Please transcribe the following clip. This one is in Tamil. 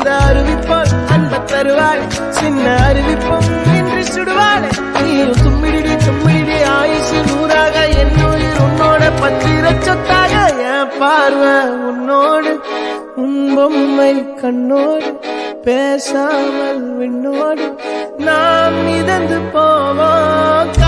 அந்த அறிவிப்போல் அன்ப தருவாள் சின்ன அறிவிப்பும் இன்றி சுடுவாள் நீயும் தும்மிடி தும்மிடி ஆயுசு நூறாக என் உயிர் உன்னோட பத்திர சொத்தாக என் பார்வை உன்னோடு உன் பொம்மை கண்ணோடு பேசாமல் விண்ணோடு நாம் மிதந்து போவோம்